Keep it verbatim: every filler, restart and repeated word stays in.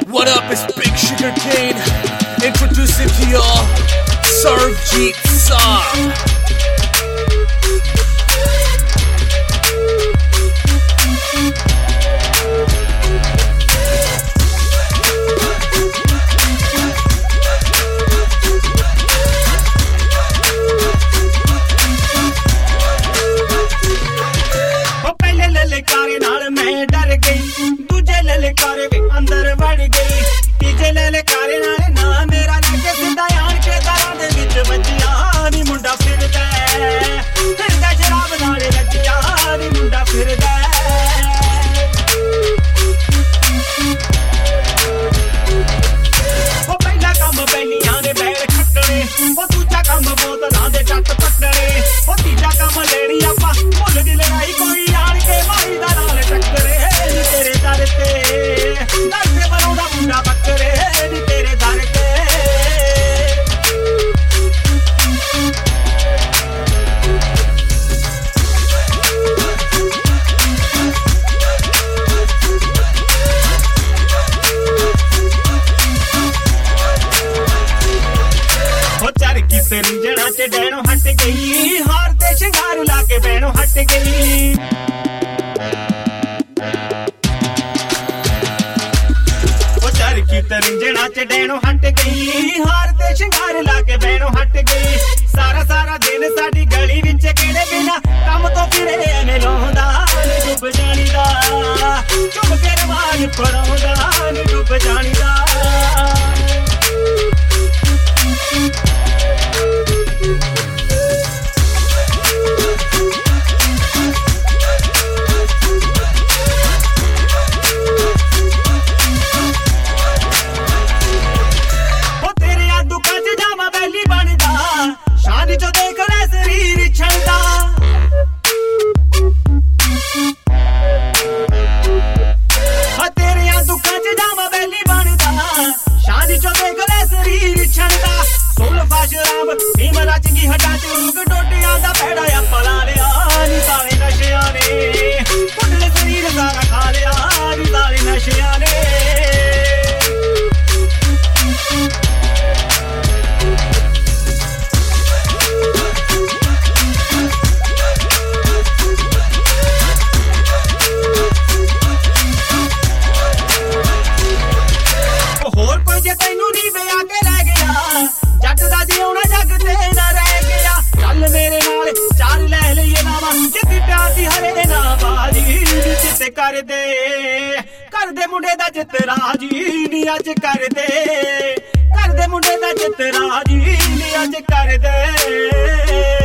What up, it's Big Sugar Cane, introducing to y'all Sarvjeet Singh. ललकारे नाल मैं डर गई, दूजे ललकारे भी अंदर बढ़ गई, तीजे ललकारे नाल ना मेरा लगे सिद्धा आन के दरां दे विच बजिया नी मुंडा फिरदा फिरदा शराब नाल लगिया नी मुंडा फिरदा ओ पहला काम बैलियां दे बैल खट्टणे, ओ दूजा काम बोतलां दे जट पटणे, ओ तीजा काम लेनी आपां भुल दी लड़ाई कोई आन के मारी दा नाल टक्करे नी तेरे दर ते दर ते बनाउंदा मुंडा बकरे नी तेरे दर ते रिंजणा च डैणों हट गई, हार ते शंगार लाके बैणों हट गई, ओ चरखी ते रिंजणा च डैणों हट गई, हार ते शंगार लाके बैणों हट गई, सारा सारा दिन साडी गली विच केड़े बिना काम तो फिरे एने लाउंदा नी डुब जानी दा, चुप के रवाज पड़ाउंदा नी डुब जानी दा। कर दे कर दे मुंडे दा जित राजी नी अज कर दे कर दे मुंडे दा जित राजी नी अज कर दे।